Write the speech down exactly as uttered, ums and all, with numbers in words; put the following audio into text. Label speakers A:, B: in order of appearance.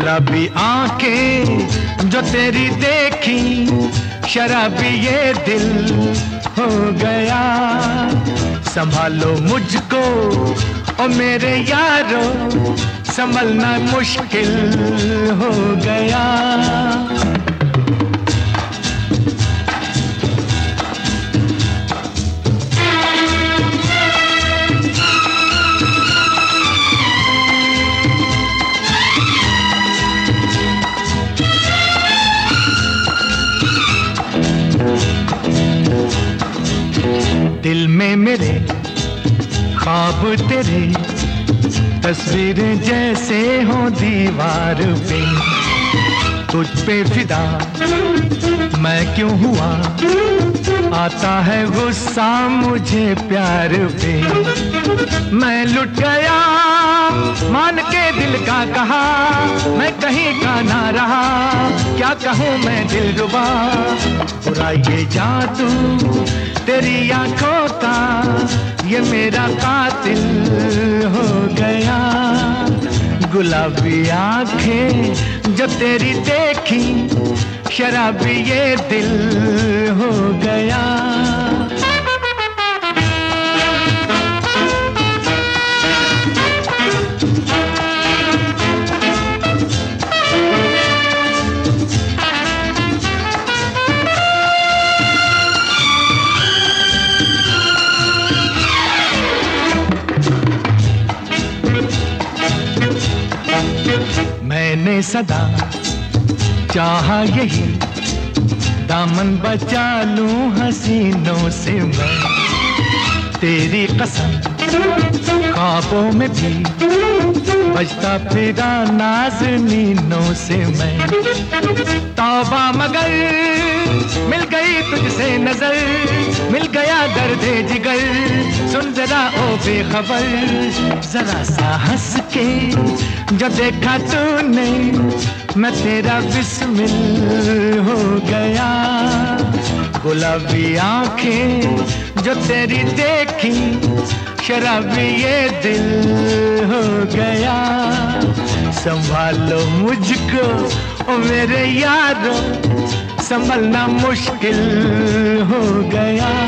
A: गुलाबी आंखें जो तेरी देखी, शराबी ये दिल हो गया। संभालो मुझको ओ मेरे यारो, संभलना मुश्किल हो गया। दिल में मेरे ख्वाब तेरे, तस्वीरें जैसे हो दीवार पे। तुझ पे फिदा मैं क्यों हुआ, आता है गुस्सा मुझे प्यार पे। मैं लुट गया मान के दिल का कहा, मैं कहीं का ना रहा, क्या कहूँ मैं दिलरुबा। बुरा ये जादू तेरी आंखों का, ये मेरा कातिल हो गया। गुलाबी आंखें जो तेरी देखी, शराबी ये दिल हो गया। मैंने सदा चाहा यही, दामन बचा लूं हसीनों से मैं। तेरी कसम ख्वाबों में भी बजता फिरा नाज़नीनों से मैं। तौबा मगर मिल गई तुझसे नजर, मिल गया दर्दे जिगर। सुन जरा ओ बेखबर, जरा सा हंस के जो देखा तूने, मैं तेरा बिस्मिल हो गया। गुलाबी आंखें जो तेरी देखी, शराबी ये दिल हो गया। संभालो मुझको ओ मेरे यारो, संभलना मुश्किल हो गया।